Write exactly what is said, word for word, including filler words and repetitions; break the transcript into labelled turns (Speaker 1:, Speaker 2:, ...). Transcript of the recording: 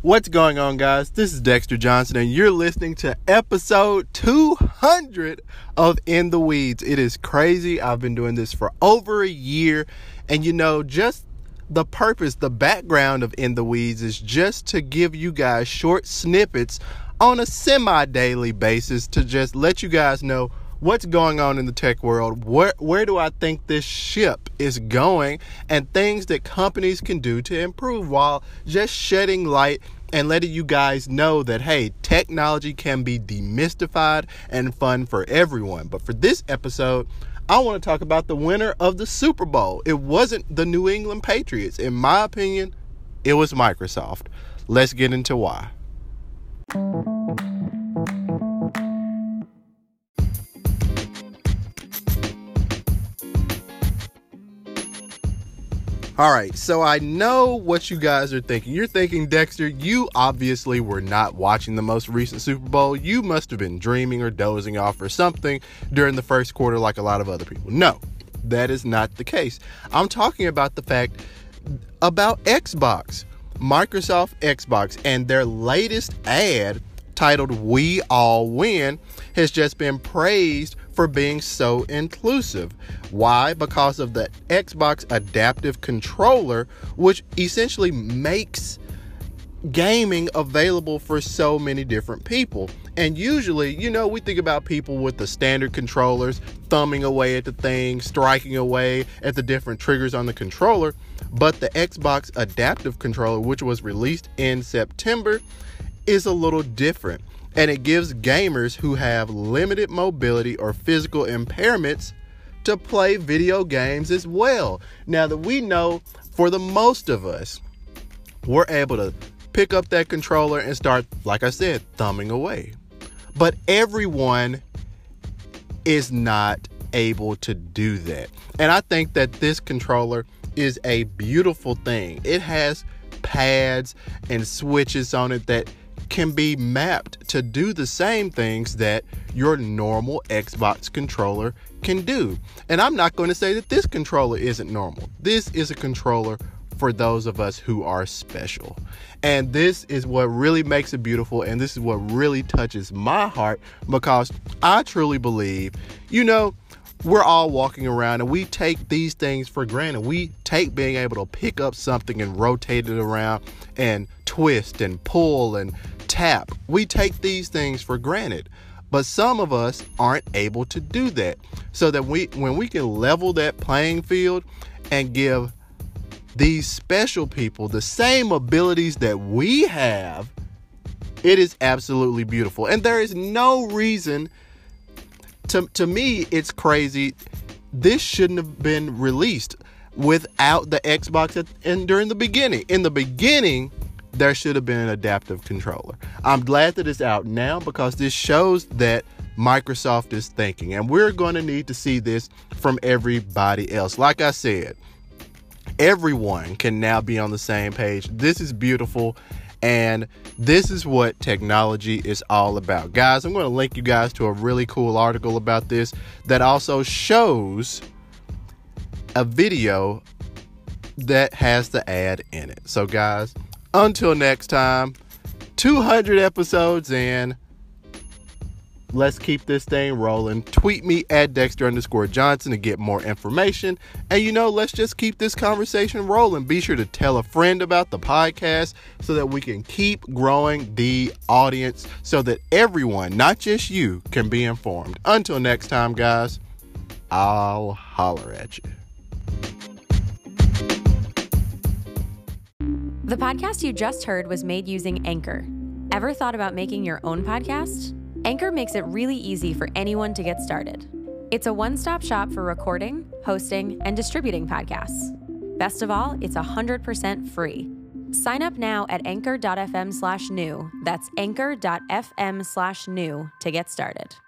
Speaker 1: What's going on, guys? This is Dexter Johnson, and you're listening to episode two hundred of In the Weeds. It is crazy. I've been doing this for over a year, and you know, just the purpose, the background of In the Weeds is just to give you guys short snippets on a semi-daily basis to just let you guys know what's going on in the tech world, where where do I think this ship is going, and things that companies can do to improve while just shedding light and letting you guys know that, hey, technology can be demystified and fun for everyone. But for this episode, I want to talk about the winner of the Super Bowl. It wasn't the New England Patriots. In my opinion, it was Microsoft. Let's get into why. All right, so I know what you guys are thinking. You're thinking, Dexter, you obviously were not watching the most recent Super Bowl. You must have been dreaming or dozing off or something during the first quarter like a lot of other people. No, that is not the case. I'm talking about the fact about Xbox, Microsoft Xbox, and their latest ad titled "We All Win" has just been praised for being so inclusive. Why? Because of the Xbox Adaptive Controller, which essentially makes gaming available for so many different people. And usually, you know, we think about people with the standard controllers, thumbing away at the thing, striking away at the different triggers on the controller. But the Xbox Adaptive Controller, which was released in September, is a little different. And it gives gamers who have limited mobility or physical impairments to play video games as well. Now that we know, for the most of us, we're able to pick up that controller and start, like I said, thumbing away. But everyone is not able to do that. And I think that this controller is a beautiful thing. It has pads and switches on it that can be mapped to do the same things that your normal Xbox controller can do. And I'm not going to say that this controller isn't normal. This is a controller for those of us who are special. And this is what really makes it beautiful, and this is what really touches my heart, because I truly believe, you know, we're all walking around and we take these things for granted. We take being able to pick up something and rotate it around and twist and pull and tap. We take these things for granted, but some of us aren't able to do that. So that we, when we can level that playing field and give these special people the same abilities that we have, it is absolutely beautiful. And there is no reason to, to me, it's crazy. This shouldn't have been released without the Xbox at, and during the beginning. In the beginning, there should have been an adaptive controller. I'm glad that it's out now, because this shows that Microsoft is thinking, and we're going to need to see this from everybody else. Like I said, everyone can now be on the same page. This is beautiful, and this is what technology is all about. Guys, I'm going to link you guys to a really cool article about this that also shows a video that has the ad in it. So guys, until next time, two hundred episodes in, let's keep this thing rolling. Tweet me at Dexter underscore Johnson to get more information. And you know, let's just keep this conversation rolling. Be sure to tell a friend about the podcast so that we can keep growing the audience so that everyone, not just you, can be informed. Until next time, guys, I'll holler at you.
Speaker 2: The podcast you just heard was made using Anchor. Ever thought about making your own podcast? Anchor makes it really easy for anyone to get started. It's a one-stop shop for recording, hosting, and distributing podcasts. Best of all, it's one hundred percent free. Sign up now at anchor.fm slash new. That's anchor.fm slash new to get started.